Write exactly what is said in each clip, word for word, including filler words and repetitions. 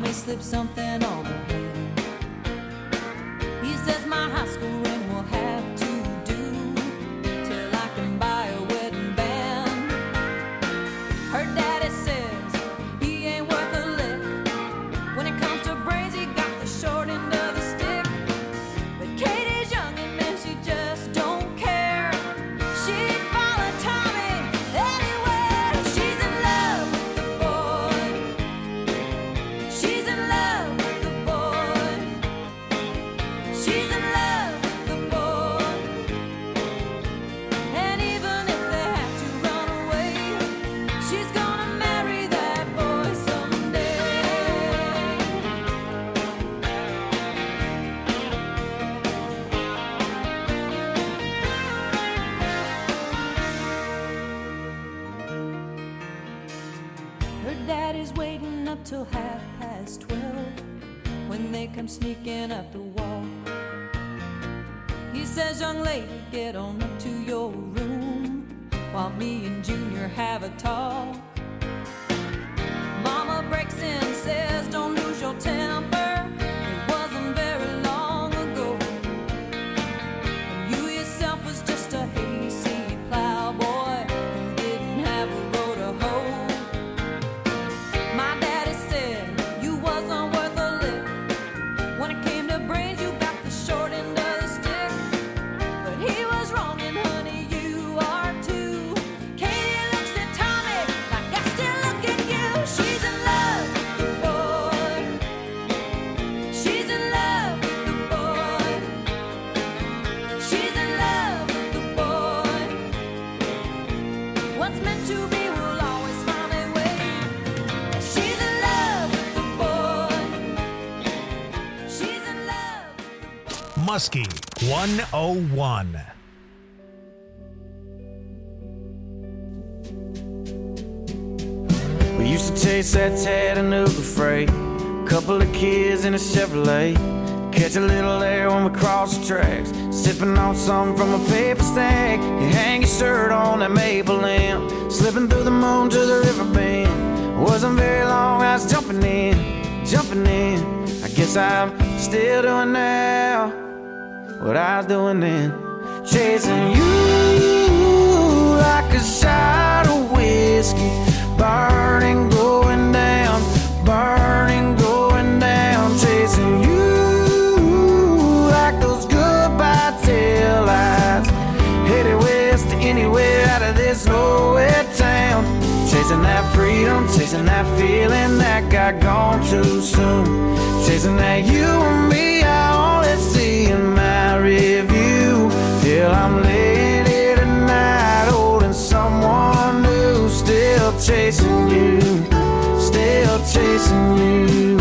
mommy slipped something on her hand. He says my high school ring will have to do till I can buy a wedding band. Her daddy says he ain't worth a lick. When it comes to brains, he got the short end of the stick. But Katie's young and man, she just don't care. She'd follow Tommy anywhere. She's in love with the boy. She's in love with the boy. She's in love with the boy. And even if they have to run away, she's gonna marry that boy someday. Her daddy's waiting up till half past twelve when they come sneaking up the wall. He says, young lady, get on up to your room while me and Junior have a talk. Mama breaks in and says, don't lose your temper. It wasn't very long ago. And you yourself was just a hayseed plowboy who didn't have a row to hoe. My daddy said you wasn't worth a lick. When it came to brains, you got the short end of the stick. But he was wrong, and honey, you are too. Katie looks at Tommy like I still look at you. She's in love with the boy. She's in love with the boy. She's in love with the boy. What's meant to be will always find a way. She's in love with the boy. She's in love with the boy. Muskie one oh one. We used to chase that Chattanooga freight, couple of kids in a Chevrolet, catch a little air when we cross the tracks, sipping on something from a paper stack. You hang your shirt on that maple limb, slipping through the moon to the river bend. Wasn't very long, I was jumping in, jumping in. I guess I'm still doing now what I was doing then, chasing you like a shot of whiskey, burning, going down, burning, going down, chasing you like those goodbye tail lights, headed west to anywhere out of this nowhere town, chasing that freedom, chasing that feeling that got gone too soon, chasing that you and me I only see in my review, till I'm laying here tonight holding someone new, still chasing you, still chasing you.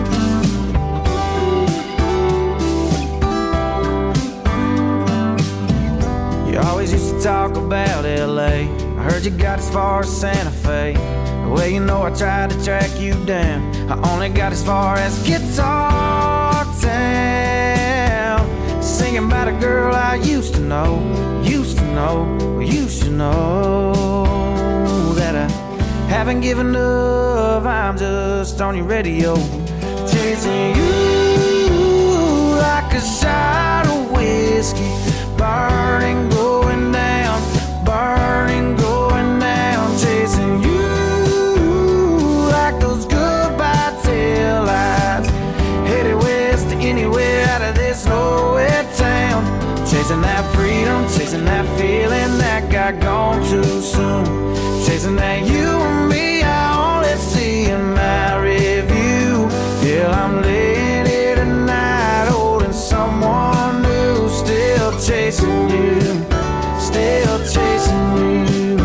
You always used to talk about L A, I heard you got as far as Santa Fe. Well, you know I tried to track you down, I only got as far as Guitar Town, singing about a girl I used to know, used to know, well, you should know that I haven't given up, I'm just on your radio, chasing you like a shot of whiskey, burning, going down, burning, going down, chasing you like those goodbye tail lights, headed west to anywhere out of this nowhere town, chasing that freedom, chasing that feeling that got gone too soon, chasing that you and me I only see in my review, till I'm laying here tonight holding someone new, still chasing you, still chasing you.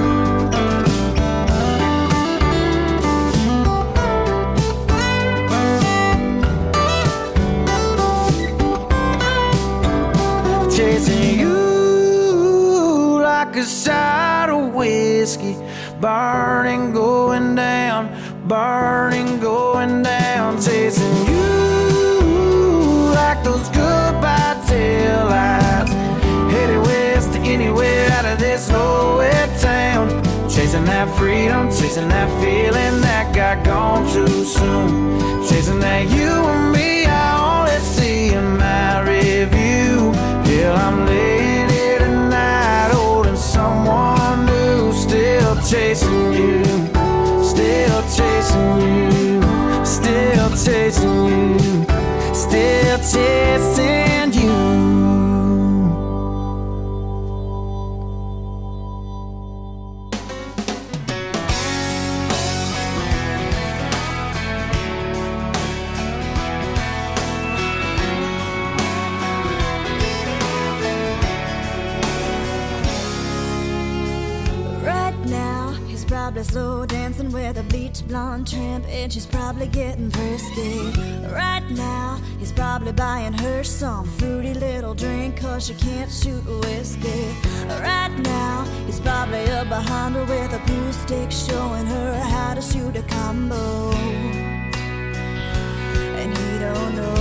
Chasing you like a shot of whiskey, burning, going down, burning, going down, chasing you like those goodbye tail lights, headed west to anywhere out of this nowhere town, chasing chasing that freedom, chasing that feeling that got gone too soon. Chasing that you and me, I only see in my review. Hell, I'm laying here tonight, holding someone new. Still chasing you, still chasing you, still chasing you, still chasing you. Probably slow dancing with a bleach blonde tramp, and she's probably getting frisky. Right now, he's probably buying her some fruity little drink, cause she can't shoot whiskey. Right now, he's probably up behind her with a pool stick, showing her how to shoot a combo. And he don't know.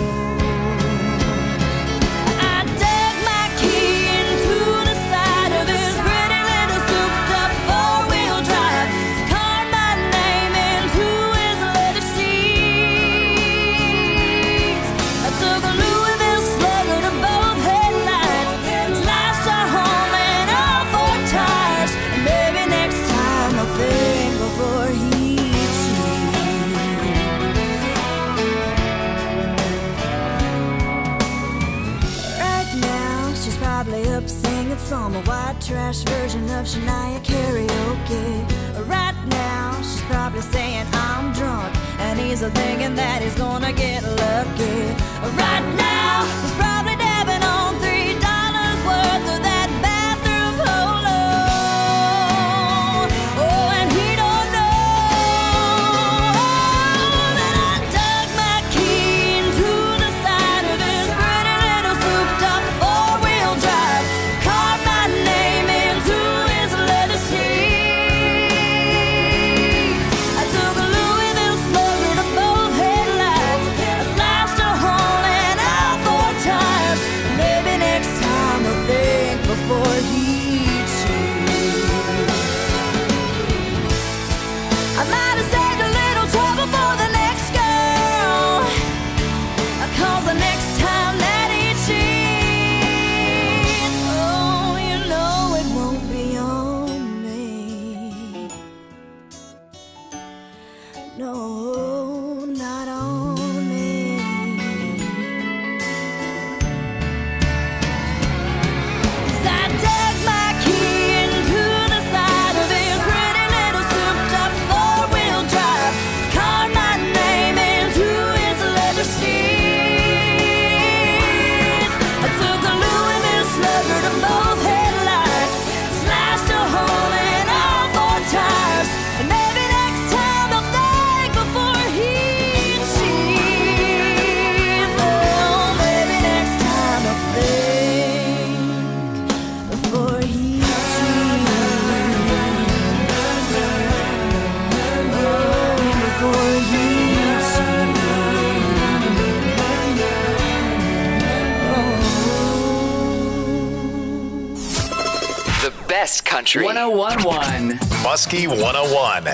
Some white trash version of Shania karaoke. Right now, she's probably saying I'm drunk, and he's thinking that he's gonna get lucky. Right now, he's probably dabbing on three dollars worth of that bathroom polo. Oh, and he don't know that I dug my key into the side of his pretty little souped-up four-wheel drive. Best country. one oh one point one. Muskie one oh one.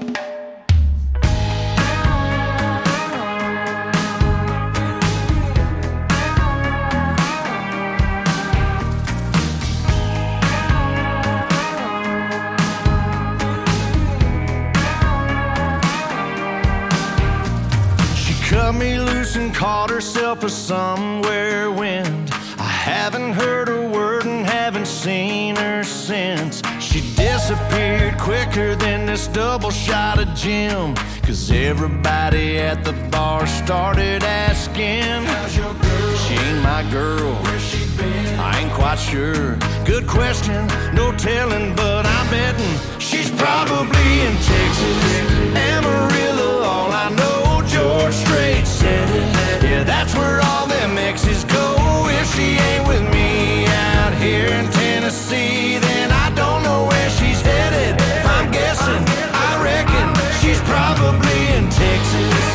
She cut me loose and caught herself a somewhere wind. I haven't heard a word and haven't seen her since. She disappeared quicker than this double shot of gin, 'cause everybody at the bar started asking, how's your girl? She ain't my girl. Where's she been? I ain't quite sure. Good question, no telling, but I'm betting she's probably in Texas, Amarillo. All I know, George Strait said it. Yeah, that's where all them exes go. If she ain't with me out here in Tennessee, then I don't know where she's headed. If I'm guessing, I reckon she's probably in Texas.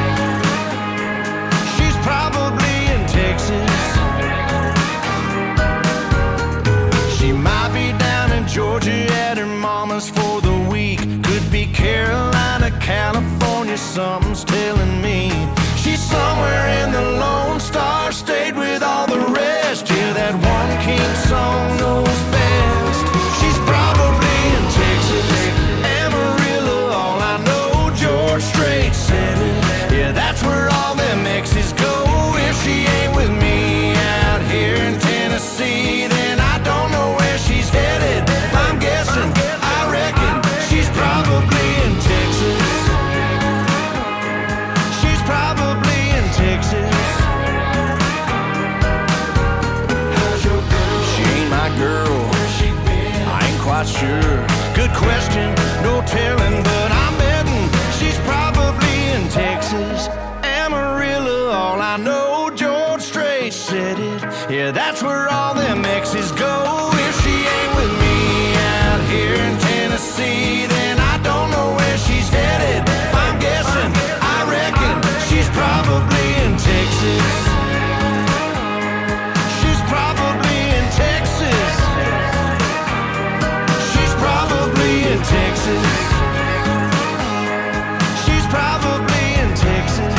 She's probably in Texas. She might be down in Georgia at her mama's for the California, something's telling me she's somewhere in the Lone Star State with all the rest. Yeah, that one king song knows best. She's probably in Texas, Amarillo, all I know, George Strait said it. Yeah, that's where all them exes go. If she ain't with me out here in Tennessee, then I don't know where she's headed. If I'm guessing, I reckon she's probably in Texas. She's probably in Texas. How's your girl? She ain't my girl. Where's she been? I ain't quite sure. Good question, no telling, but I'm betting she's probably in Texas. Amarillo, all I know, George Strait said it. Yeah, that's where all them exes go. If she ain't with me out here in Tennessee, then I don't know where she's headed. If I'm guessing, I reckon she's probably in Texas. She's probably in Texas. She's probably in Texas. She's probably in Texas.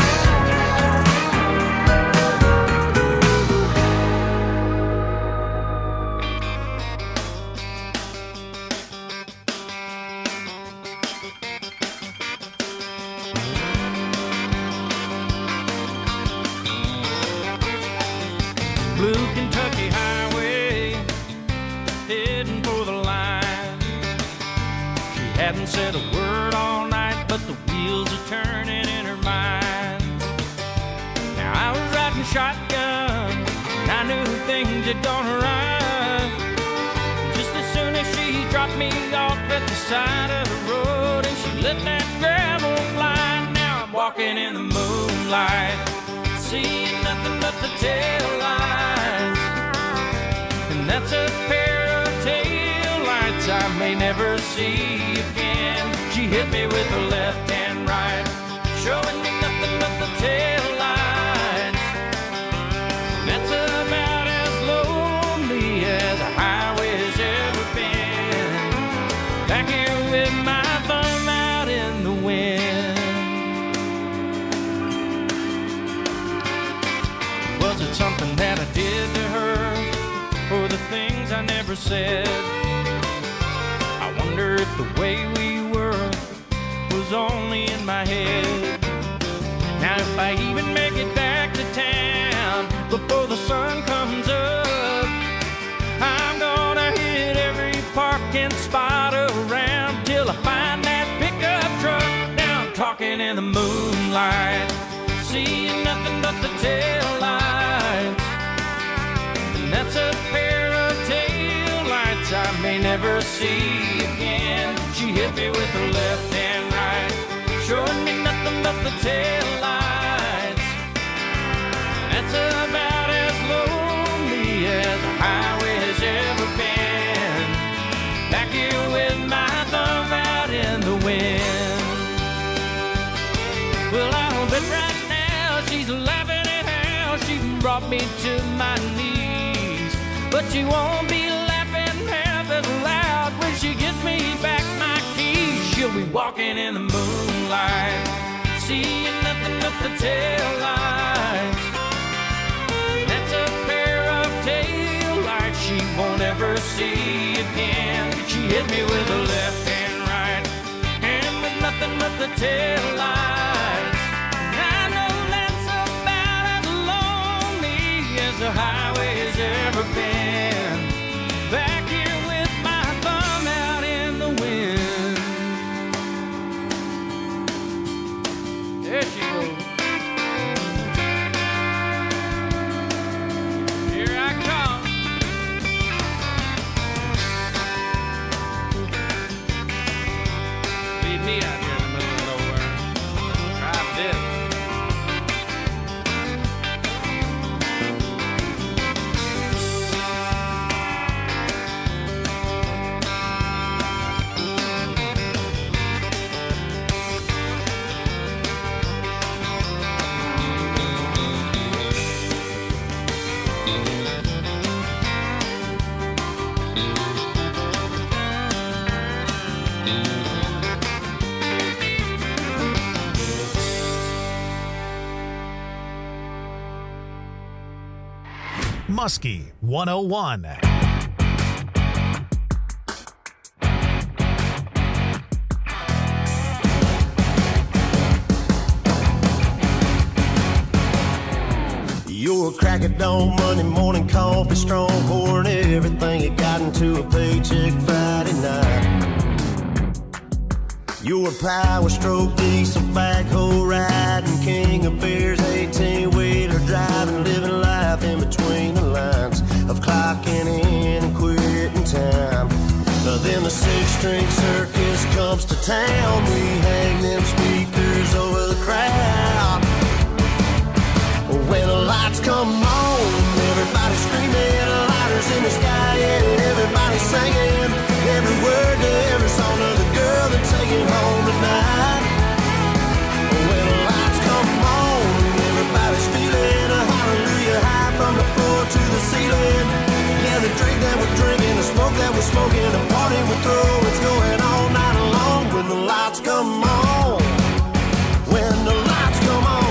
Blue Kentucky highway, heading for the line. She hadn't said a word all night, but the wheels are turning in her mind. Now I was riding shotgun, and I knew things had gone right. Just as soon as she dropped me off at the side of the road, and she let that gravel fly. Now I'm walking in the moonlight, seeing nothing but the tail lights. And that's a pair of tail lights I may never see again. She hit me with her left and right, showing me nothing but the tail lights. That's about as lonely as a highway's ever been. Back here with my thumb out in the wind. Was it something that I did to her, or the things I never said? I wonder if the way we were was only in my head. Now if I even make it back to town before the sun comes up, I'm gonna hit every parking spot around till I find that pickup truck. Now I'm talking in the moonlight, seeing nothing but the tail lights. And that's a pair of tail lights I may never see again. She hit me with her left and right, showing me nothing but the tail lights. That's about as lonely as a highway's ever been. Back here with my thumb out in the wind. Well, I'll bet right now she's laughing at how she brought me to my knees. But she won't be laughing half as loud when she gives me back my keys. She'll be walking in the moonlight, seeing nothing but the tail lights. That's a pair of tail lights she won't ever see again. She hit me with her left and right, and with nothing but the tail lights. I know that's about as lonely as the highway's ever been. Back here with my thumb out in the wind. There she goes. Here I come. Leave me out here in the middle of nowhere. Drive this. Muskie one oh one. You're a crack at dawn, Monday morning coffee, strong pouring everything you got into a paycheck Friday night. You're a power stroke, diesel backhoe riding, king of beers, eighteen-wheeler driving, living life in between the lines of clocking in and quitting time. Then the six-string circus comes to town, we hang them speakers over the crowd. When the lights come on, everybody screaming, lighters in the sky, yeah, everybody singing every word to every song of the girl they're taking home tonight. When the lights come on, everybody's feeling a hallelujah high from the floor to the ceiling. Yeah, the drink that we're drinking, the smoke that we're smoking, the party we're throwing, it's going all night long. When the lights come on, when the lights come on.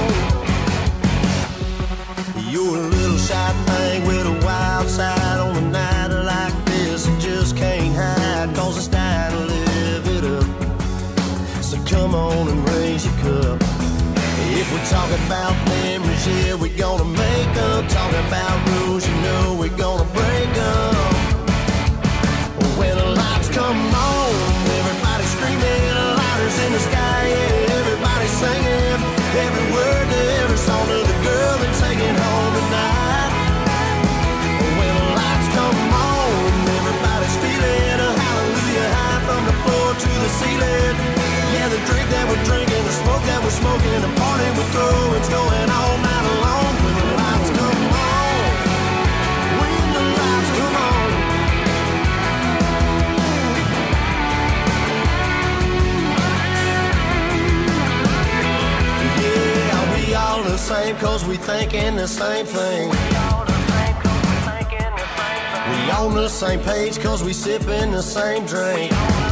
You're a little shy thing with a wild side on a night like this. You just can't hide, cause it's time to live it up. So come on and raise your cup. If we're talking about memories, yeah, we're gonna make them. Talking about rules, you know we're gonna break them. When the lights come on, everybody's screaming, lighters in the sky, yeah, everybody's singing every word to every song of the girl they're taking home tonight. When the lights come on, everybody's feeling a hallelujah high from the floor to the ceiling. Yeah, the drink that we're drinking, the smoke that we're smoking, the party we're throwing, it's going all night long. When the lights come on, when the lights come on. Yeah, we all the same cause we thinking the same thing. We all the same cause we thinking the same thing. We on the same page cause we sipping the same drink.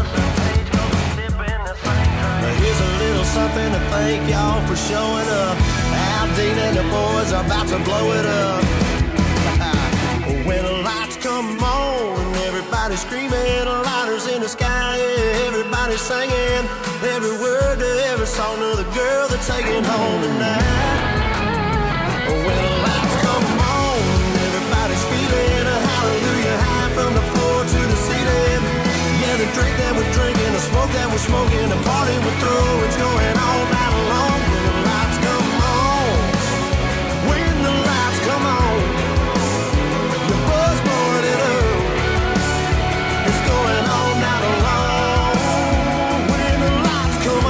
Here's a little something to thank y'all for showing up. Al Dean and the boys are about to blow it up. When the lights come on, everybody's screaming, lighters in the sky, yeah, everybody's singing every word to every song of the girl they're taking home tonight. When the lights come on, everybody's feeling a hallelujah high from the floor to the ceiling. Yeah, the drink that we're drinking, the smoke that we're smoking, the party we're throwing, it's going all night long. When the lights come on, when the lights come on, the buzz blowing it up, it's going all night long. When the lights come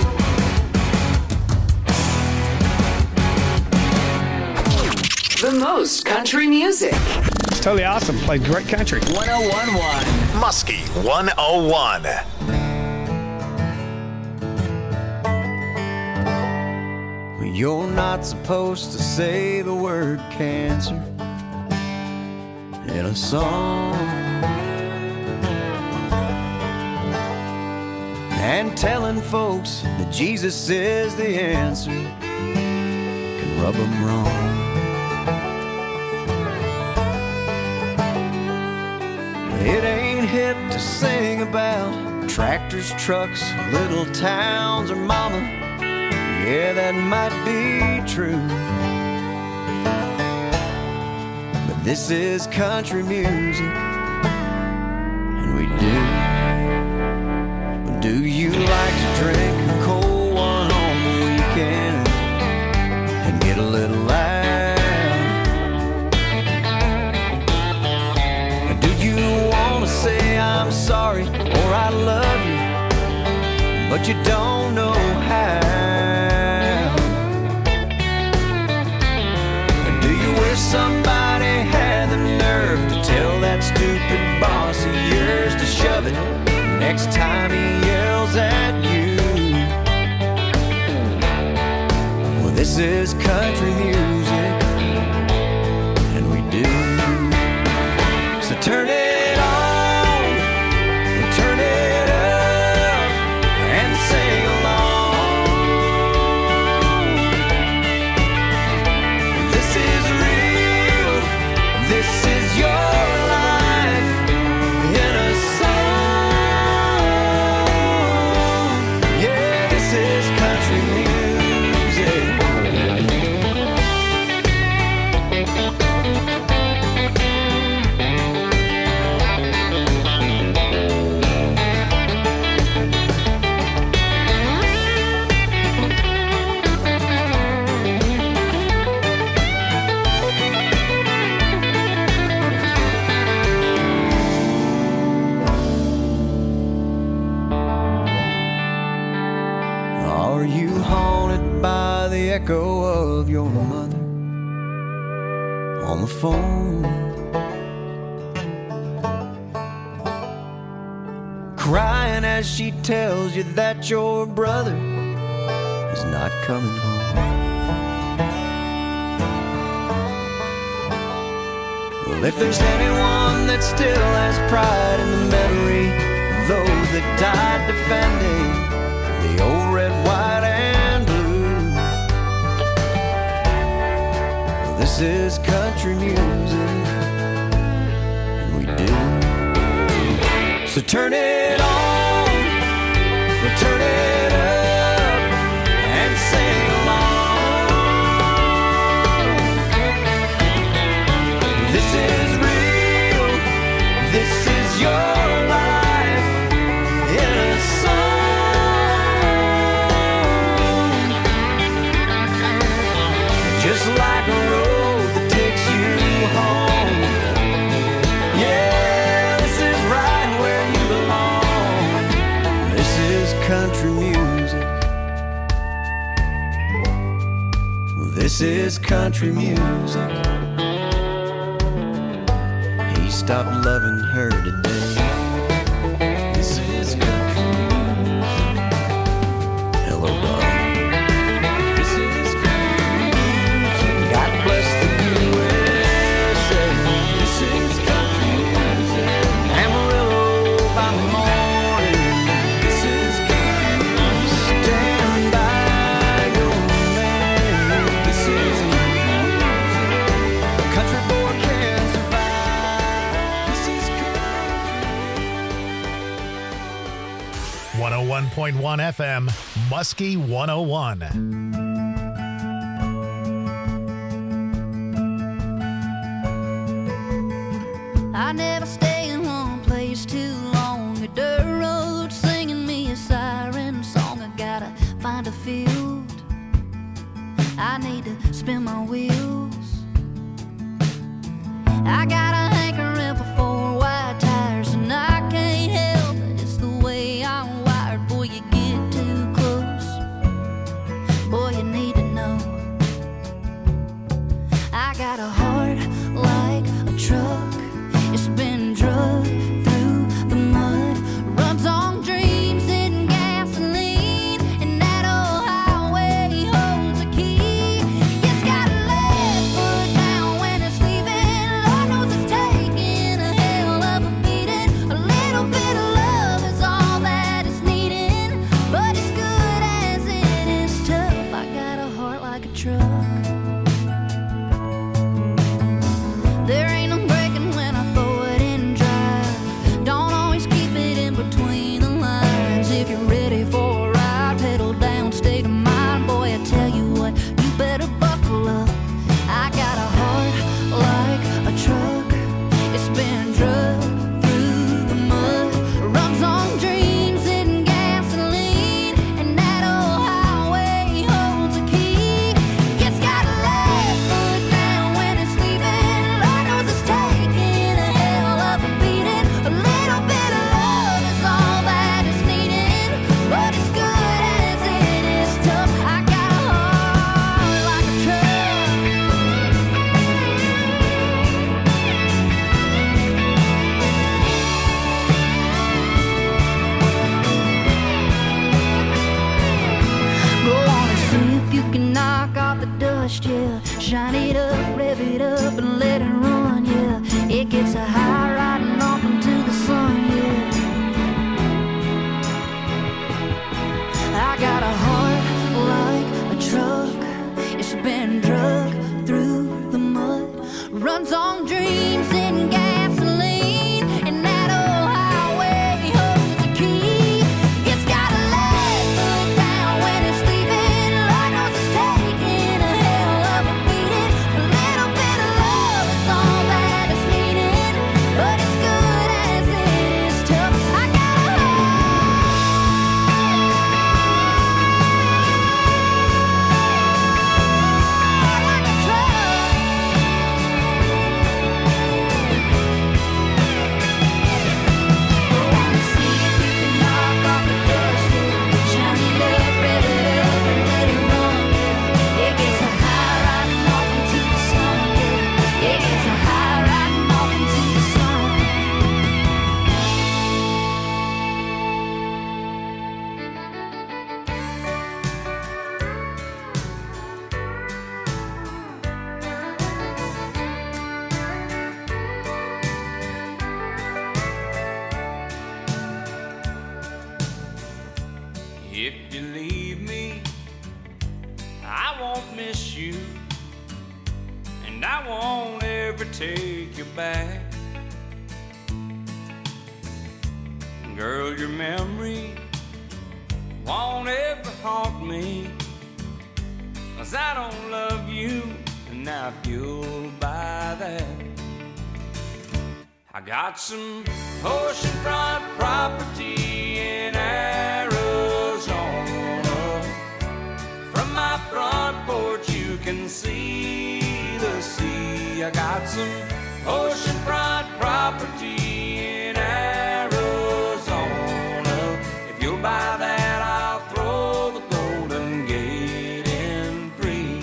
on. The most country music. It's totally awesome. Played great country. one oh one point one. Muskie one oh one. You're not supposed to say the word cancer in a song, and telling folks that Jesus is the answer can rub them wrong. It ain't hip to sing about tractors, trucks, little towns, or mama. Yeah, that might be true, but this is country music, and we do. Do you like to drink a cold one on the weekend and get a little loud? Do you want to say I'm sorry or I love you, but you don't know how? Somebody had the nerve to tell that stupid boss of yours to shove it next time he yells at you? Well, this is country music, and we do. So turn it on, turn it up, and sing along. This is real. echo of your mother on the phone, crying as she tells you that your brother is not coming home. Well, if there's anyone that still has pride in the memory of those that died defending the old red, white, and blue, well, this is country music, and we do. So turn it on, or turn it up, and sing along. This is real, this is your life in a song. Just like a road that takes you home. Yeah, this is right where you belong. This is country music. This is country music. He stopped loving her today. This is country music. Hello, darling. This is country music. God bless the U S A. This is country music. Amarillo by the morning. This is country music. Stand by your man. This is country music. Country boy can't survive. This is country. one oh one point one F M, Muskie one oh one. I never stay in one place too long. A dirt road singing me a siren song. I gotta find a field. I need to spin my wheels. I got a hankering for four wide tires, and I can't help it. It's the way I'm wired. Boy, you get too close. Boy, you need to know. I got a heart like a truck. It's been drugged through the mud, runs on dreams and gasoline, and that old highway holds a key. It's got a left foot down when it's leaving. Lord knows it's taking a hell of a beating. A little bit of love is all that it's needing, but as good as it is tough, I got a heart like a truck. There ain't no breaking when I throw it in drive. Don't always keep it in between the lines. If you're ready for a ride, pedal down, state of mind. Boy, I tell you what, you better buckle up. I got a heart like a truck. It's been drugged through the mud, runs on dreams and gasoline, and that old highway holds a key. It's got a left foot down when it's leaving. Lord knows it's taking a hell of a beating. A little bit of love is all that it's needing, but as good as it is tough, I got a heart like a truck. Go on and see if you can knock off the dust, yeah. Shine it up, rev it up, and let it run, yeah. It gets a high riding off into the sun, yeah. I got a heart like a truck. It's been drugged through the mud, runs on dreams and gasoline, and that old highway holds a key. It's got a left foot down when it's leaving. Lord knows it's taking a hell of a beating. A If you leave me, I won't miss you, and I won't ever take you back. Girl, your memory won't ever haunt me, 'cause I don't love you, and now if you'll buy that, I got some oceanfront property in Arizona. From my front porch you can see the sea. I got some oceanfront property in Arizona. If you'll buy that, I'll throw the Golden Gate in free.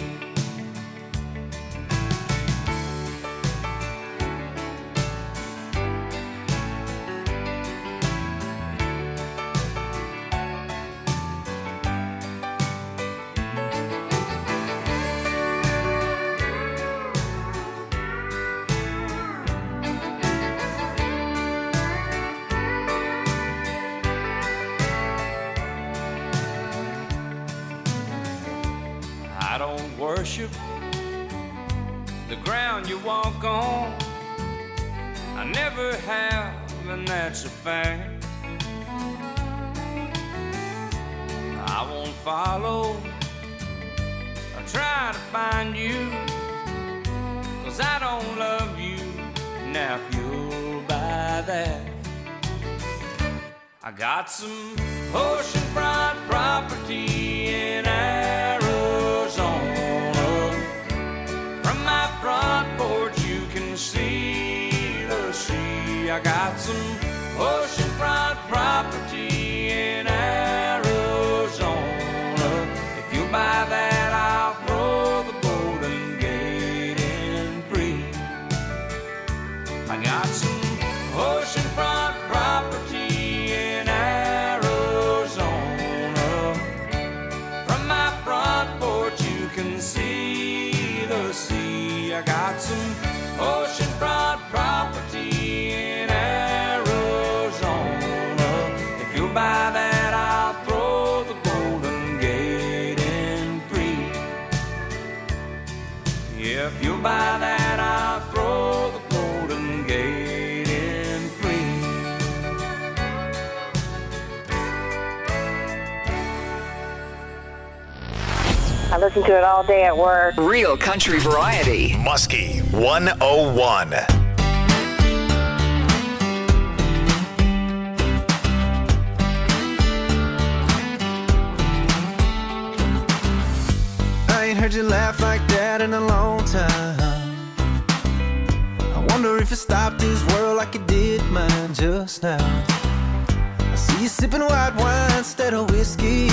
I don't worship the ground you walk on. I never have, and that's a fact. I won't follow or try to find you, 'cause I don't love you. Now if you'll buy that, I got some oceanfront property in Arizona. From my front porch you can see the sea. I got some oceanfront property in Arizona. If you buy that, I'll throw the Golden Gate in free. I got some oceanfront property in Arizona. From my front porch you can see the sea. I got some oceanfront property in Arizona. If you'll buy that, I'll throw the Golden Gate in free. Yeah, if you'll buy that, I'll throw the Golden Gate in free. I listen to it all day at work. Real country variety. Muskie one oh one. I ain't heard you laugh like that in a long time. I wonder if it stopped this world like it did mine just now. I see you sipping white wine instead of whiskey.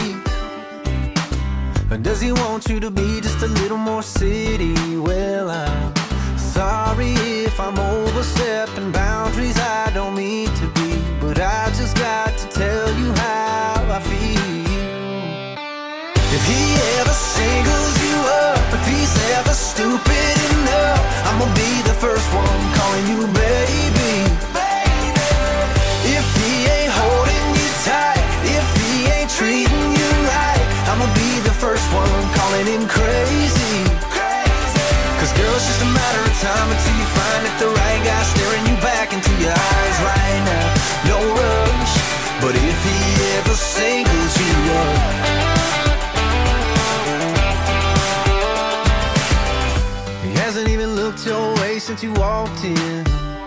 Or does he want you to be just a little more city? Well, I'm sorry if I'm overstepping boundaries I don't mean to be, but I just got to tell you how I feel. If he ever singles you up, if he's ever stupid enough, I'ma be the first one calling you baby. Baby. If he ain't holding you tight, if he ain't treating you right, I'ma be the first one calling him crazy. Crazy. Cause girl, it's just a matter of time until you find that the right guy staring you back into your eyes right now. No rush, but if he ever singles you up, hasn't even looked your way since you walked in.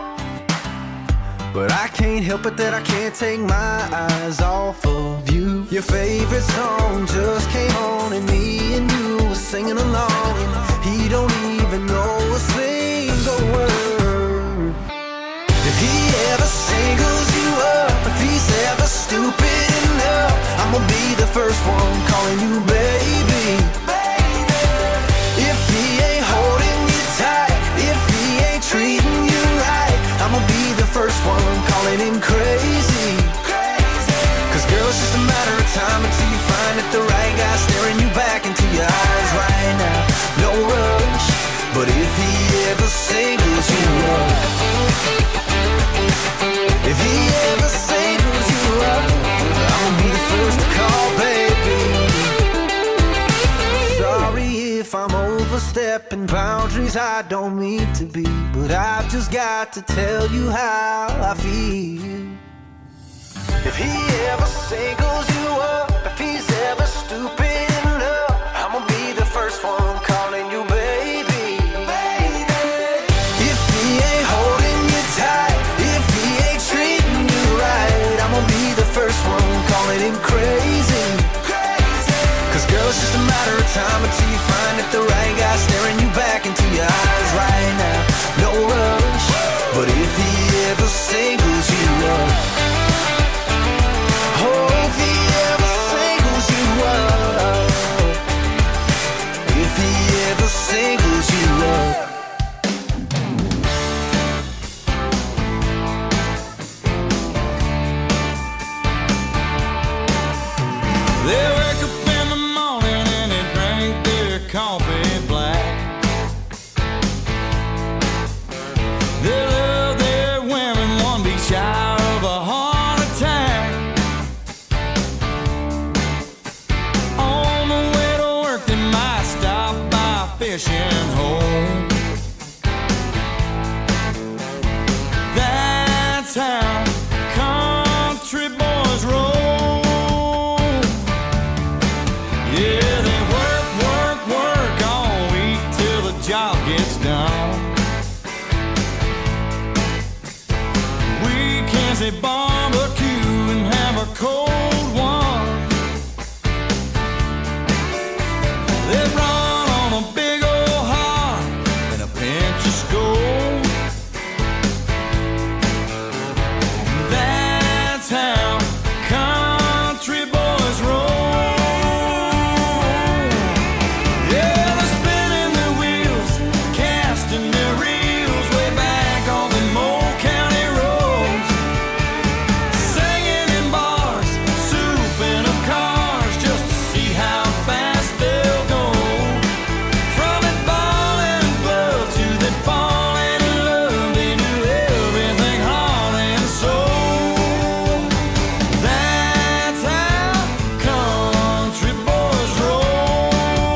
But I can't help it that I can't take my eyes off of you. Your favorite song just came on and me and you were singing along, and he don't even know a single word. If he ever singles you up, if he's ever stupid enough, I'ma be the first one calling you baby. If he ain't holding you tight, if he ain't treating you right, I'ma be the first one calling him crazy. Cause girl, it's just a matter of time until you find that the right guy staring you back into your eyes right now. No rush, but if he ever singles you up, if he ever singles you up, I'ma be the first to call, baby. stepping boundaries I don't mean to be, but I've just got to tell you how I feel. If he ever singles you up, if he's ever stupid enough, I'ma be the first one calling you baby. Baby. If he ain't holding you tight, if he ain't treating you right, I'ma be the first one calling him crazy. Crazy. Cause girl, it's just a matter of time until you find that the right guy staring you back into your eyes right now. No rush, but if he ever singles you up, hope he ever singles you up. If he ever singles you up. They wake up in the morning and they drink their coffee black. They love their women, one be shy of a heart attack. On the way to work they might stop by a fishing hole. That's how country boys roll. Yeah, they work, work, work all week till the job gets done. Weekends they barbecue and have a cold one. They run on a big old heart and a pinch of Skoal. That's how country boys roll. Yeah, they're spinning their wheels, casting their reels way back on the Moe County roads. Singing in bars, souping up cars just to see how fast they'll go. From it ball and glove to that falling in love, they do everything heart and soul. That's how country boys roll.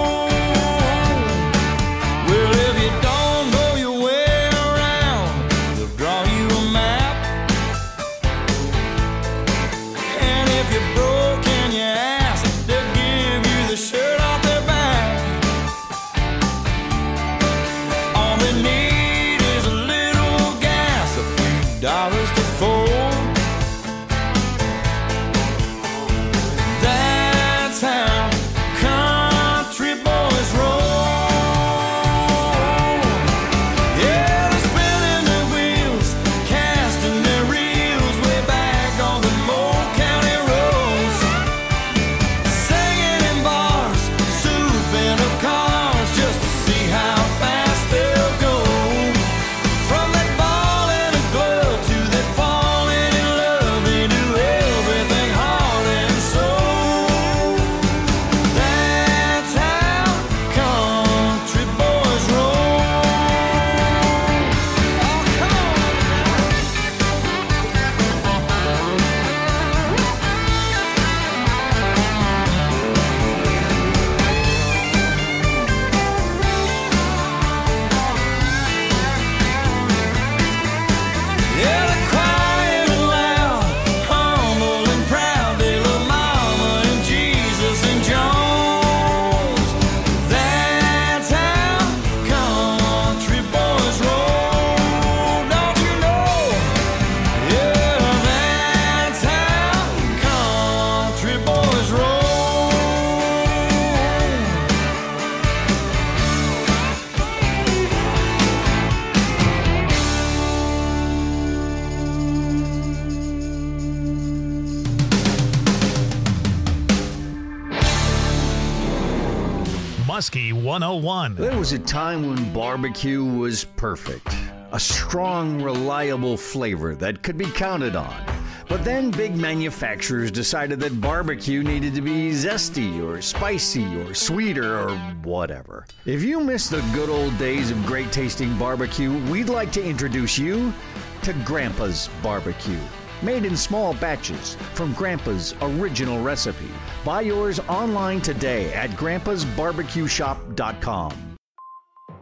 Well, if you don't know your way around, they'll draw you a map. And if you're broke in your ass, they'll give you the shirt off their back. All they need is a little gas, a few dollars to fold. That's how country boys roll. Yeah, they're spinning their wheels, casting their reels way back on the Moe County roads. Singing in bars, souping up cars just to see how fast they'll go. From that ball and a glove to that falling in love, they do everything heart and soul. That's how country boys roll. Oh, come on. Yeah, they're quiet and loud, humble and proud. They love Mama and Jesus and Jones. That's how country boys roll. Don't you know? Yeah, that's how country boys roll. Muskie one oh one. There was a time when barbecue was perfect. A strong, reliable flavor that could be counted on. But then big manufacturers decided that barbecue needed to be zesty or spicy or sweeter or whatever. If you miss the good old days of great tasting barbecue, we'd like to introduce you to Grandpa's Barbecue. Made in small batches from Grandpa's original recipe. Buy yours online today at grandpas barbecue shop dot com.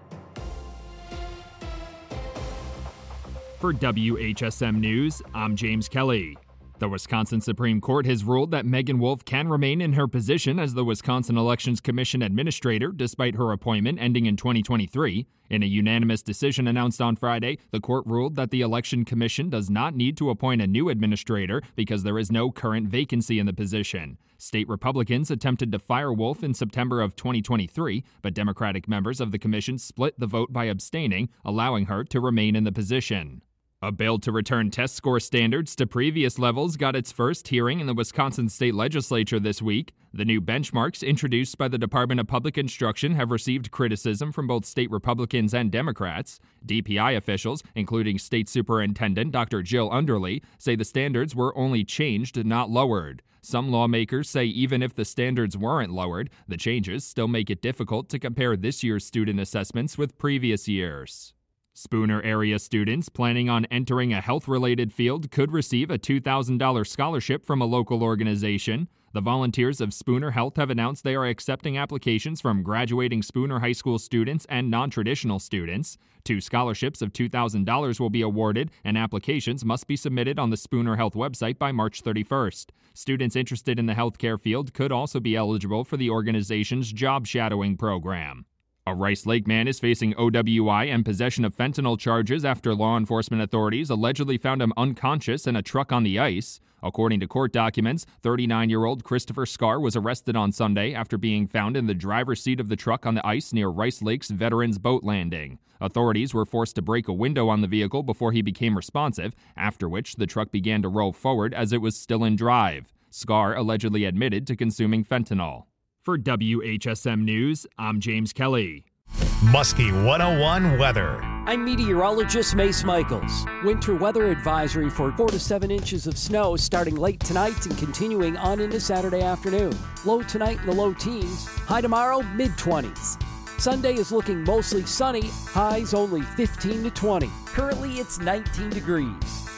For W H S M News, I'm James Kelly. The Wisconsin Supreme Court has ruled that Megan Wolf can remain in her position as the Wisconsin Elections Commission Administrator despite her appointment ending in twenty twenty-three. In a unanimous decision announced on Friday, the court ruled that the Election Commission does not need to appoint a new administrator because there is no current vacancy in the position. State Republicans attempted to fire Wolf in September of twenty twenty-three, but Democratic members of the commission split the vote by abstaining, allowing her to remain in the position. A bill to return test score standards to previous levels got its first hearing in the Wisconsin State Legislature this week. The new benchmarks introduced by the Department of Public Instruction have received criticism from both state Republicans and Democrats. D P I officials, including State Superintendent Doctor Jill Underly, say the standards were only changed, not lowered. Some lawmakers say even if the standards weren't lowered, the changes still make it difficult to compare this year's student assessments with previous years. Spooner area students planning on entering a health-related field could receive a two thousand dollars scholarship from a local organization. The volunteers of Spooner Health have announced they are accepting applications from graduating Spooner High School students and non-traditional students. Two scholarships of two thousand dollars will be awarded, and applications must be submitted on the Spooner Health website by March thirty-first. Students interested in the healthcare field could also be eligible for the organization's job shadowing program. A Rice Lake man is facing O W I and possession of fentanyl charges after law enforcement authorities allegedly found him unconscious in a truck on the ice. According to court documents, thirty-nine-year-old Christopher Scar was arrested on Sunday after being found in the driver's seat of the truck on the ice near Rice Lake's Veterans Boat Landing. Authorities were forced to break a window on the vehicle before he became responsive, after which the truck began to roll forward as it was still in drive. Scar allegedly admitted to consuming fentanyl. For W H S M News, I'm James Kelly. Muskie one oh one weather. I'm meteorologist Mace Michaels. Winter weather advisory for four to seven inches of snow starting late tonight and continuing on into Saturday afternoon. Low tonight in the low teens. High tomorrow, mid twenties. Sunday is looking mostly sunny. Highs only fifteen to twenty. Currently, it's nineteen degrees.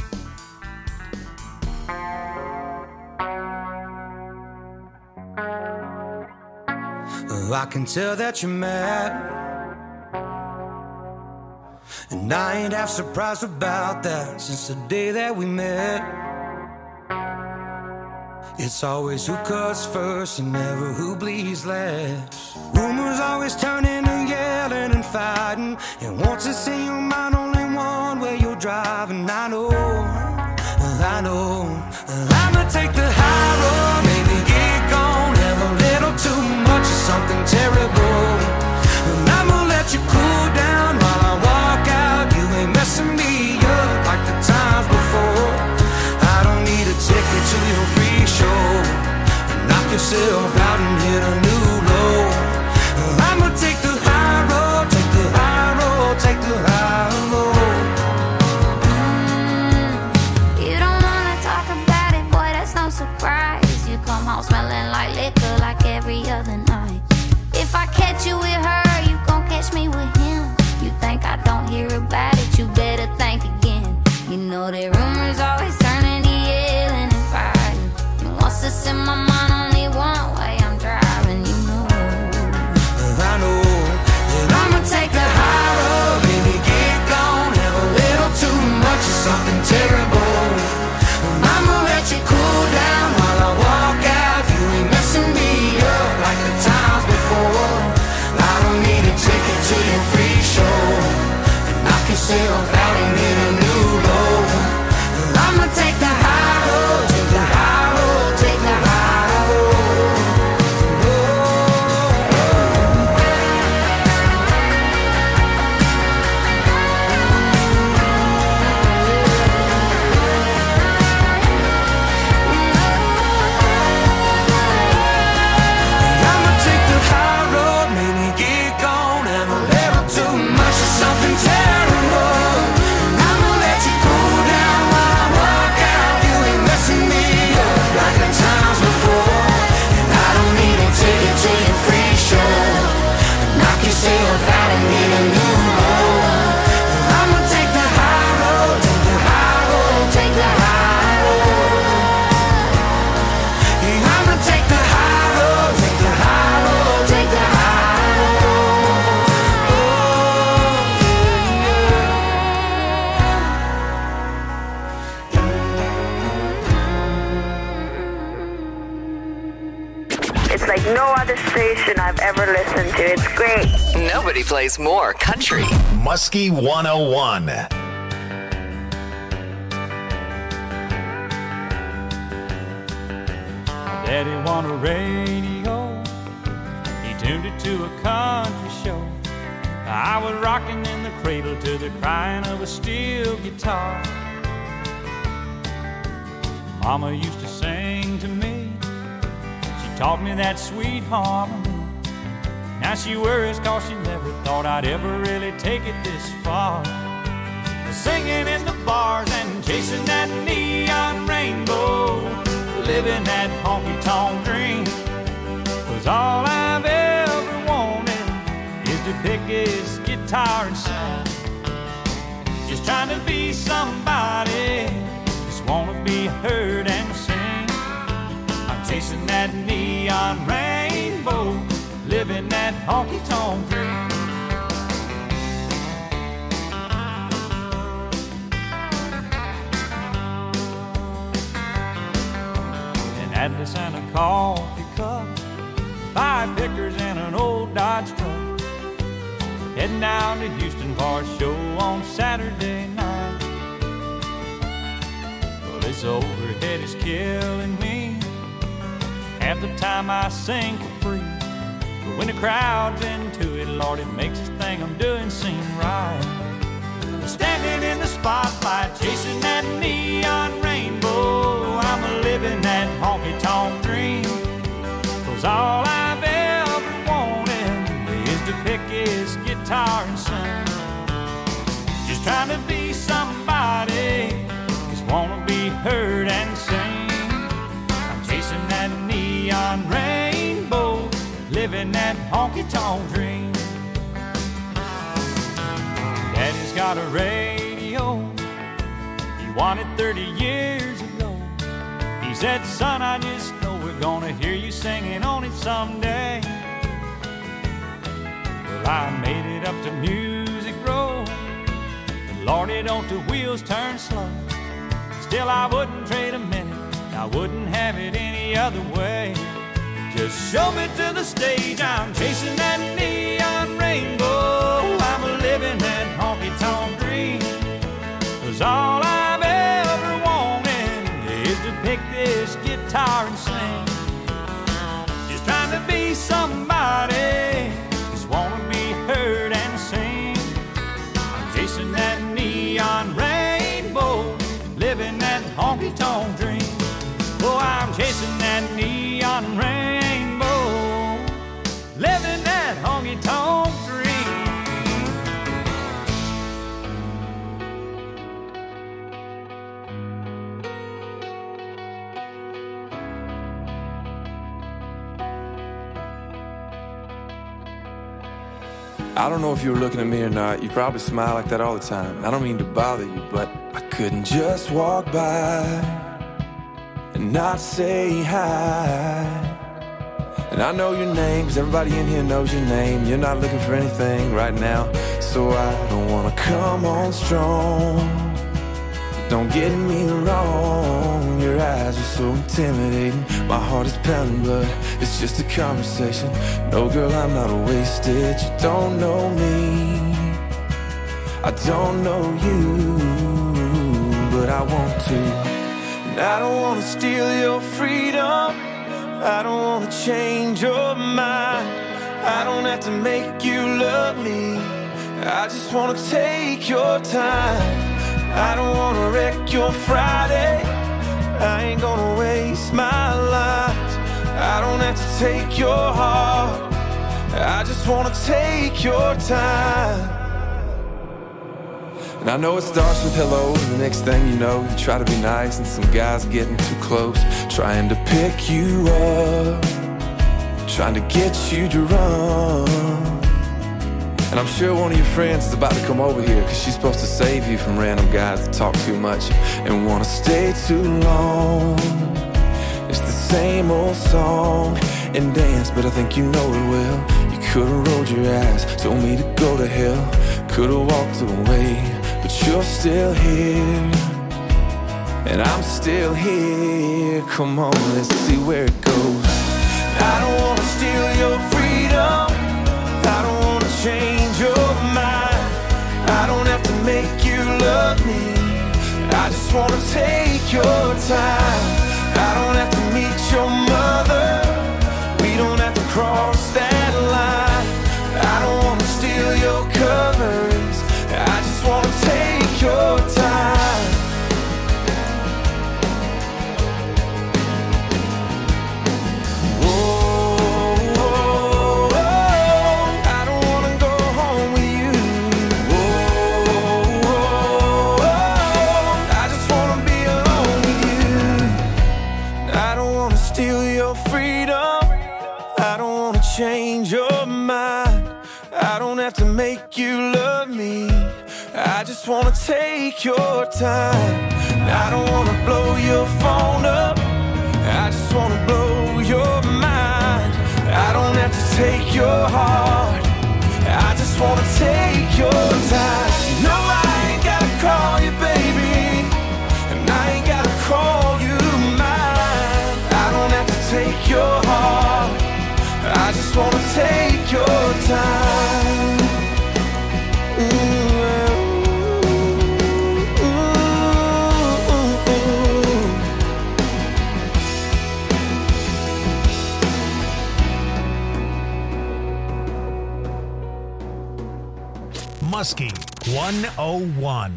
I can tell that you're mad, and I ain't half surprised about that since the day that we met. It's always who cuts first and never who bleeds last. Rumors always turn into yelling and fighting, and once it's in your mind, only one way you're driving. I know, I know, I'ma take the high road, maybe get gone, have a little too much of something terrible, and I'ma let you cool down while I walk out. You ain't messing me up like the times before. I don't need a ticket to your free show. Knock yourself out and hit a new low. I'ma take the high road, take the high road, take the high road. Mm, you don't wanna talk about it, boy, that's no surprise. You come home smelling like liquor like every other night. If I catch you with her, you gon' catch me with him. You think I don't hear about it, you better think again. You know that rumors always turn into yelling and fighting, and once it's in my mind, only one way I'm driving, you know. I know that I'ma take the high road, baby, get gone, have a little too much of something terrible. I'ma let you cool down while I walk out. You ain't messing me up like the times before. I don't need a ticket to your free show. Knock yourself out and hit a new low. I'ma take the high road, take the high road, take the high It's like no other station I've ever listened to. It's great. Nobody plays more country. Muskie one oh one. Daddy won a radio. He tuned it to a country show. I was rocking in the cradle to the crying of a steel guitar. Mama used to sing to me. She taught me that sweet harmony. Now she worries cause she never thought I'd ever really take it this far. Singing in the bars and chasing that neon rainbow, living that honky-tonk dream. Was all I've ever wanted is to pick his guitar and sing. Just trying to be somebody, just wanna be heard and sing. I'm chasing that neon rainbow, living that honky-tonk dream. Atlas and a coffee cup, five pickers and an old Dodge truck. Heading down to Houston for a show on Saturday night. Well, this overhead is killing me. Half the time I sing for free, but when the crowd's into it, Lord, it makes this thing I'm doing seem right. Standing in the spotlight, chasing that neon rainbow, I'm a living that honky-tonk dream. Cause all I've ever wanted is to pick his guitar and sing. Just trying to be somebody, just wanna be heard and sing. I'm chasing that neon rainbow, living that honky-tonk dream. Daddy's got a radio, he won it thirty years ago. He said, son, I just know we're gonna hear you singing on it someday. Well, I made it up to Music Row, but Lordy, don't the wheels turn slow. Still, I wouldn't trade a minute, I wouldn't have it any other way. Just show me to the stage, I'm chasing that neon rainbow, I'm a living that honky-tonk dream. Cause all I've ever wanted is to pick this guitar and sing. Just trying to be somebody, just wanna be heard and sing. I'm chasing that neon rainbow, living that honky-tonk dream. Oh, I'm chasing that neon rainbow, living that honky-tonk dream. I don't know if you were looking at me or not. You probably smile like that all the time. I don't mean to bother you, but I couldn't just walk by and not say hi. And I know your name, cause everybody in here knows your name. You're not looking for anything right now, so I don't wanna come on strong. Don't get me wrong, your eyes are so intimidating. My heart is pounding, but it's just a conversation. No, girl, I'm not wasted. You don't know me, I don't know you, but I want to. And I don't wanna steal your freedom, I don't wanna change your mind. I don't have to make you love me, I just wanna take your time. I don't wanna wreck your Friday, I ain't gonna waste my life. I don't have to take your heart, I just wanna take your time. And I know it starts with hello, and the next thing you know, you try to be nice, and some guy's getting too close, trying to pick you up, trying to get you drunk. And I'm sure one of your friends is about to come over here, cause she's supposed to save you from random guys that talk too much and wanna stay too long. It's the same old song and dance, but I think you know it well. You could've rolled your eyes, told me to go to hell, could've walked away, but you're still here, and I'm still here. Come on, let's see where it goes. I don't wanna steal your freedom. I don't wanna change your mind. I don't have to make you love me. I just wanna take your time. I don't have to meet your mother. We don't have to cross that line. I don't wanna steal your covers. I just wanna take your time. Whoa, whoa, whoa. I don't wanna go home with you. Whoa, whoa, whoa. I just wanna be alone with you. I don't wanna steal your freedom. I don't wanna change your mind. I don't have to make you love me. I just wanna take your time. I don't wanna blow your phone up. I just wanna blow your mind. I don't have to take your heart. I just wanna take your time. No, I ain't gotta call you baby, and I ain't gotta call you mine. I don't have to take your heart. I just wanna take your time. Ooh. Muskie one oh one.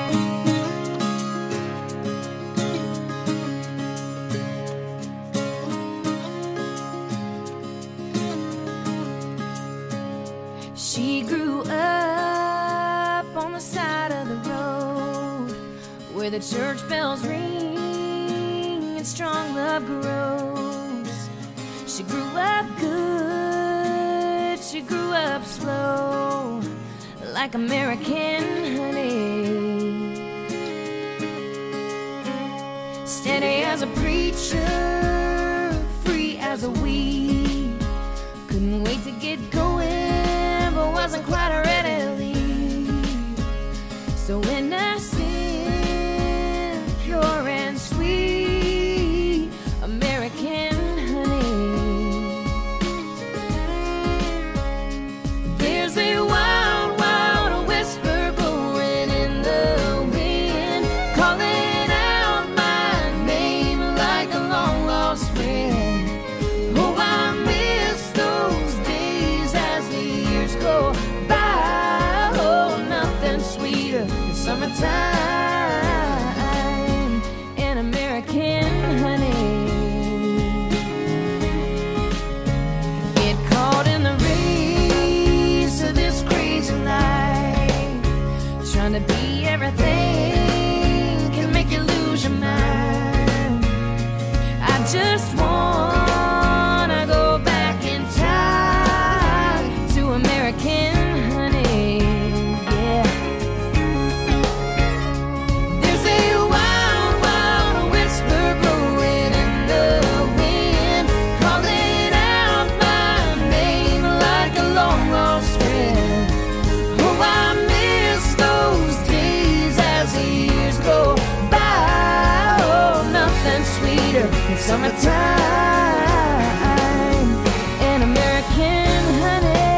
She grew up on the side of the road where the church bells ring and strong love grows. She grew up good, she grew up slow, like American honey. Steady as a preacher, free as a weed. Couldn't wait to get going, but wasn't quite ready to leave. So innocent, pure and sweet, American honey. There's a wild, wild whisper blowing in the wind, calling out my name like a long lost friend. Oh, I miss those days as the years go by. Oh, nothing sweeter than summertime and American honey. Get caught in the race of this crazy life, trying to be everything can make you lose your mind. I just wanna go back in time to American honey, yeah. There's a wild, wild whisper blowing in the wind, calling out my name like a long lost friend. Oh, I miss those days as the years go by. Oh, nothing sweeter than summertime and American honey.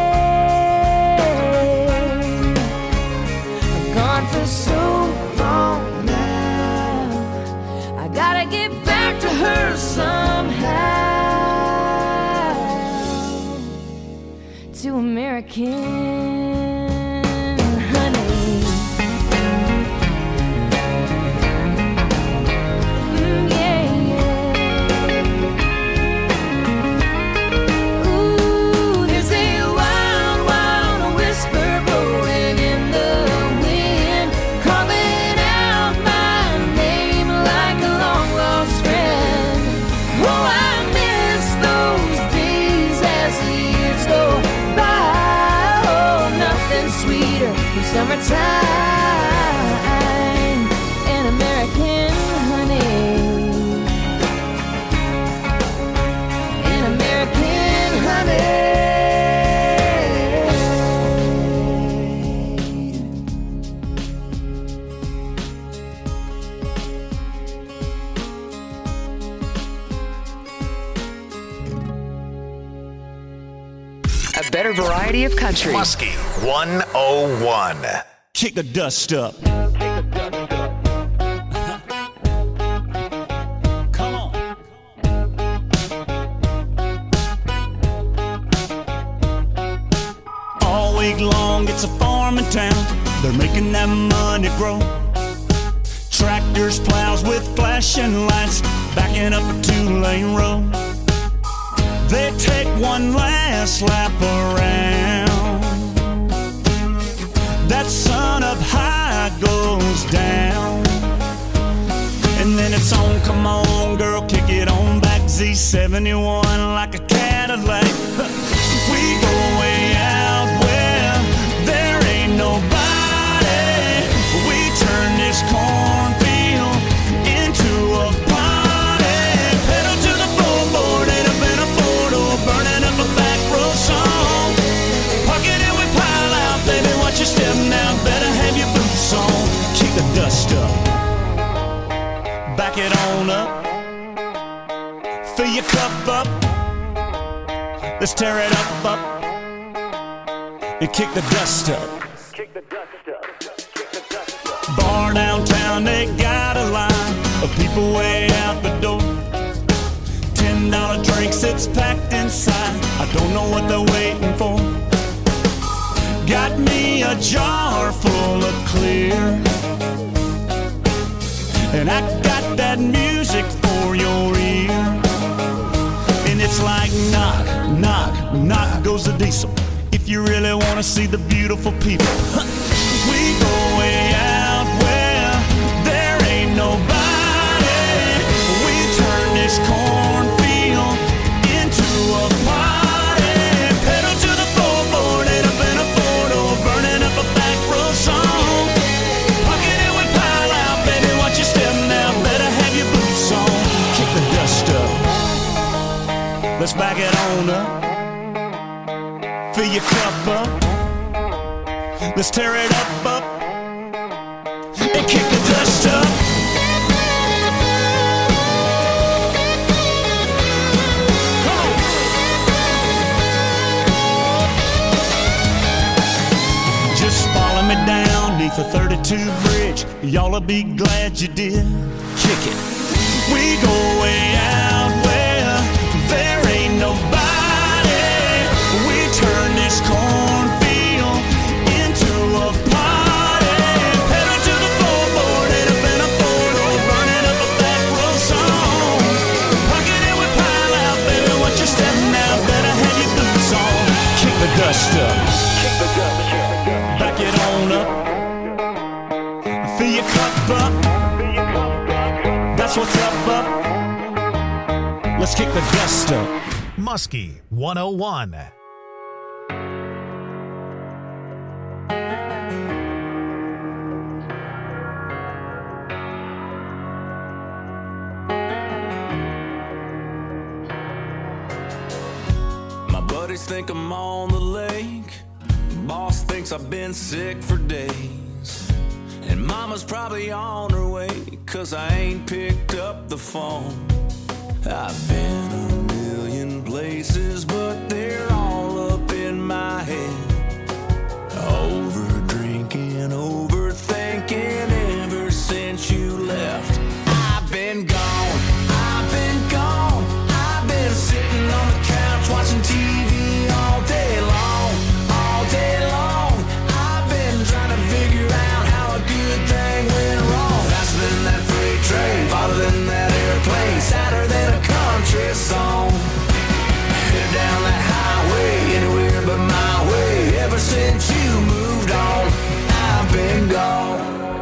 I'm gone for so long now, I gotta get back to her somehow, to American honey. Mm, yeah, yeah. Ooh, there's a wild, wild whisper blowing in the wind, calling out my name like a long lost friend. Oh, I miss those days as the years go by. Oh, nothing sweeter than summertime and American honey. And American honey. A better variety of country. Muskie one oh one. Kick the dust up. Come on. All week long, it's a farming town. They're making that money grow. Tractors, plows with flashing lights, backing up a two-lane road. They take one last lap around. That sun up high goes down. And then it's on, come on, girl, kick it on back. Z seventy-one like a Cadillac. We go way out where there ain't nobody. We turn this cornfield into a party. Pedal to the floorboard, ain't up in a four-door, burning up a back road song. Parking it, we pile out, baby, watch your step now. Better have your boots on. Kick the dust up. Back it on up. Fill your cup up. Let's tear it up, up. And kick the dust up. Bar downtown, they got a line of people way out the door. Ten dollar drinks, it's packed inside. I don't know what they're waiting for. Got me a jar full of clear, and I got that music for your ear. And it's like knock, knock, knock goes the diesel. If you really want to see the beautiful people, we go way out where there ain't nobody. We turn this cornfield into a party. Pedal to the floorboard, ain't up in a four-door, burning up a back road song. Pocket it with pile out, baby, watch your step now. Better have your boots on. Kick the dust up. Let's back it on up. Fill your cup up. Let's tear it up, up. And kick the dust up. Come on. Just follow me down neath the thirty-two bridge. Y'all'll be glad you did. Kick it. We go way out where there ain't nobody. We turn this cornfield into a party. Pedal to the floorboard, ain't up in a four-door, burning up a back road song. Pocket it with pile out, baby, watch your step now. Better have your boots on. Kick the dust up. Back it on up. Fill your cup up. That's what's up, up. Let's kick the dust up. Muskie one oh one. My buddies think I'm on the lake. Boss thinks I've been sick for days. And mama's probably on her way, cause I ain't picked up the phone. I've been a million places, but they're all up in my head. Over drinking, overthinking ever since you left. I've been gone, I've been gone. I've been sitting on the couch watching T V all day long, all day long. I've been trying to figure out how a good thing went wrong. Faster than that freight train, farther than that airplane, sadder than a country song. Headed down that highway, anywhere but my way. Ever since you moved on, I've been gone.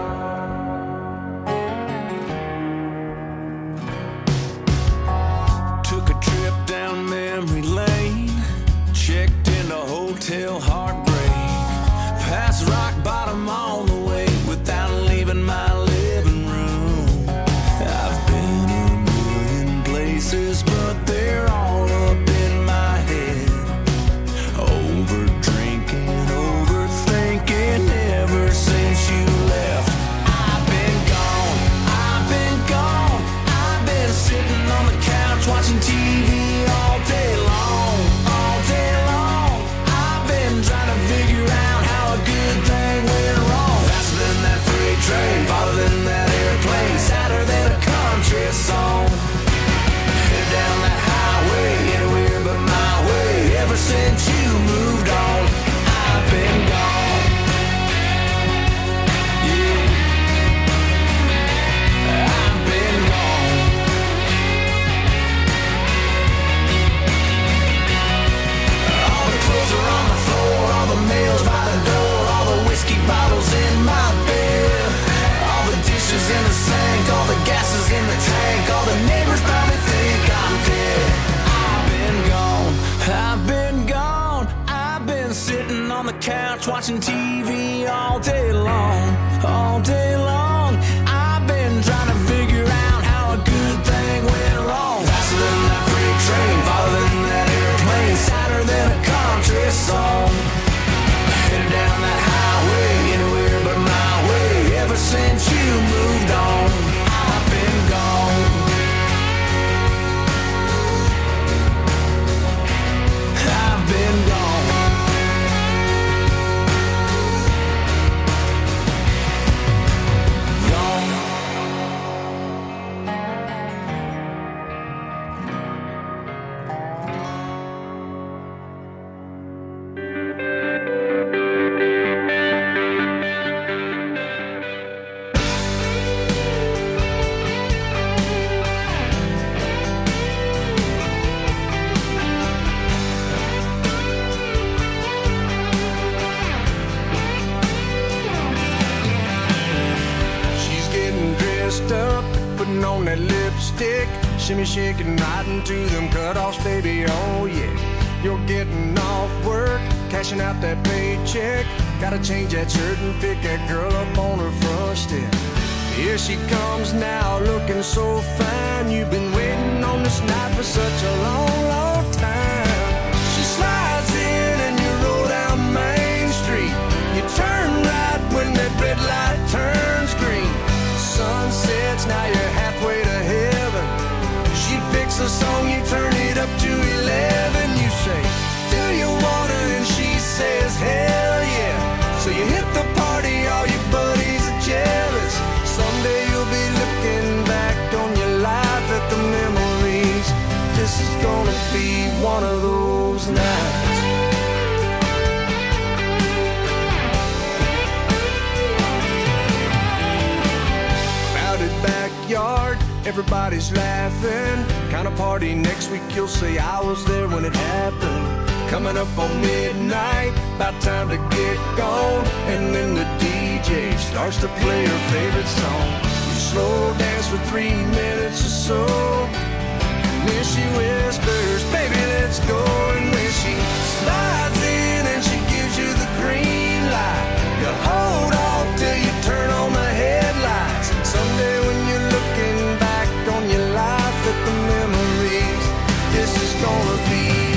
Took a trip down memory lane, checked into Hotel Heartbreak, past rock bottom on the way without leaving my living room. I've been a million places, but they're all up in my head. Over drinking, overthinking ever since you left. I've been gone, I've been gone. I've been sitting on the couch watching T V all day long, all day long. gas is in the tank. All the neighbors probably think I'm dead. I've been gone, I've been gone. I've been sitting on the couch watching T V all day long, all day long. I've been trying to figure out how a good thing went wrong. Faster than that freight train, farther than that airplane, sadder than a country song. Headed down that highway, anywhere but my way. Ever since you moved on, I've been gone. I've been gone. On that lipstick, shimmy shaking right into them cutoffs, baby, oh yeah. You're getting off work, cashing out that paycheck. Gotta change that shirt and pick that girl up on her front step. Here she comes now, looking so fine. You've been waiting on this night for such a long, long time. She slides in and you roll down Main Street. You turn right when that red light turns green. Sun sets, now you're halfway to heaven. She picks a song, you turn it up to eleven. You say, do you wanna? And she says, hell yeah. So you hit the party, all your buddies are jealous. Someday you'll be looking back on your life at the memories. This is gonna be one of those nights. Backyard, everybody's laughing. Kind of party next week, you'll say I was there when it happened. Coming up on midnight, about time to get gone. And then the D J starts to play her favorite song. You slow dance for three minutes or so, and then she whispers, baby, let's go. And when she slides in and she gives you the green light, you hold off till you turn on the headlights. Someday when you're looking back on your life at the memories, this is gonna be